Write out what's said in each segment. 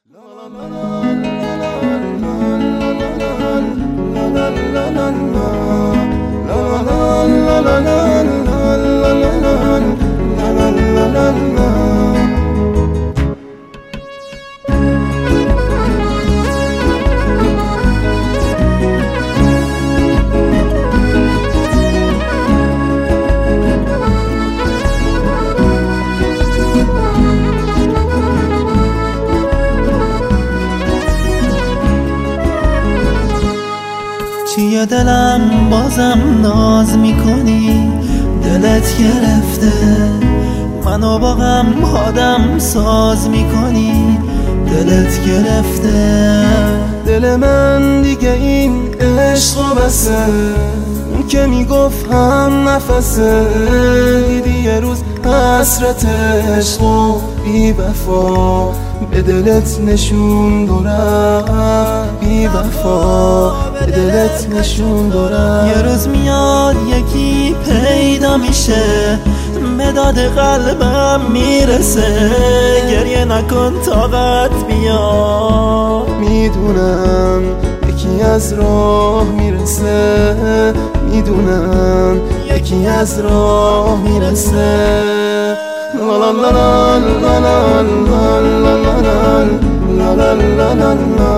چیه دلم بازم ناز میکنی، دلت گرفته منو با غم آدم ساز میکنی، دلت گرفته. دل من دیگه این عشق و بسه، اون که میگفت هم نفسه. دیدی یه روز حسرت عشق و بی وفا به دلت نشون دارم، بی وفا به دلت نشون دارم. یه روز میاد یکی پیدا میشه، مداد قلبم میرسه. گریه نکن طاقت بیا، میدونم یکی از راه میرسه، میدونم یکی از راه میرسه. لا لا لا لا لا لا لا لا لا لا لا لا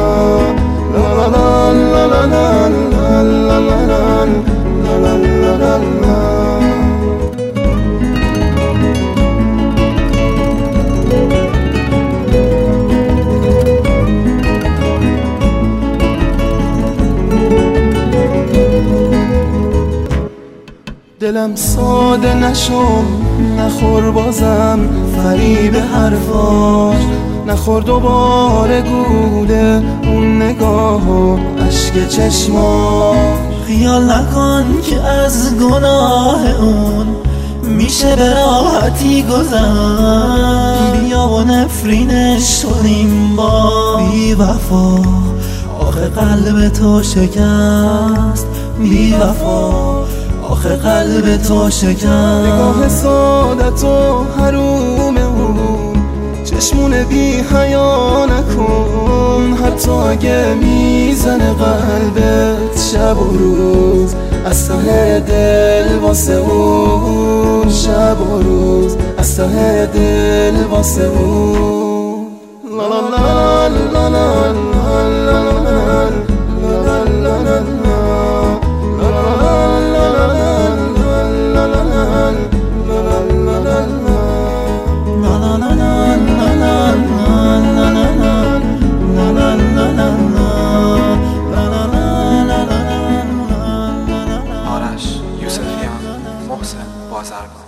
دلم ساده نشم، نخور بازم فریب حرفاش، نخور دوباره گوله اون نگاه و عشق چشماش. خیال نکن که از گناه اون میشه به راحتی گذشت. بیا و نفرینش کنیم با بی وفا، آخه قلب تو شکست بی وفا، آخه قلب تو شکست. نگاه سادت و حروم اون، چشمون بی حیا نکن. حتی اگه میزنه قلبت شب و روز، از ته دل واسه اون. شب و روز از ته دل واسه اون. لا لا لا لا لا لا آرش یوسفیان، محسن بازرگان.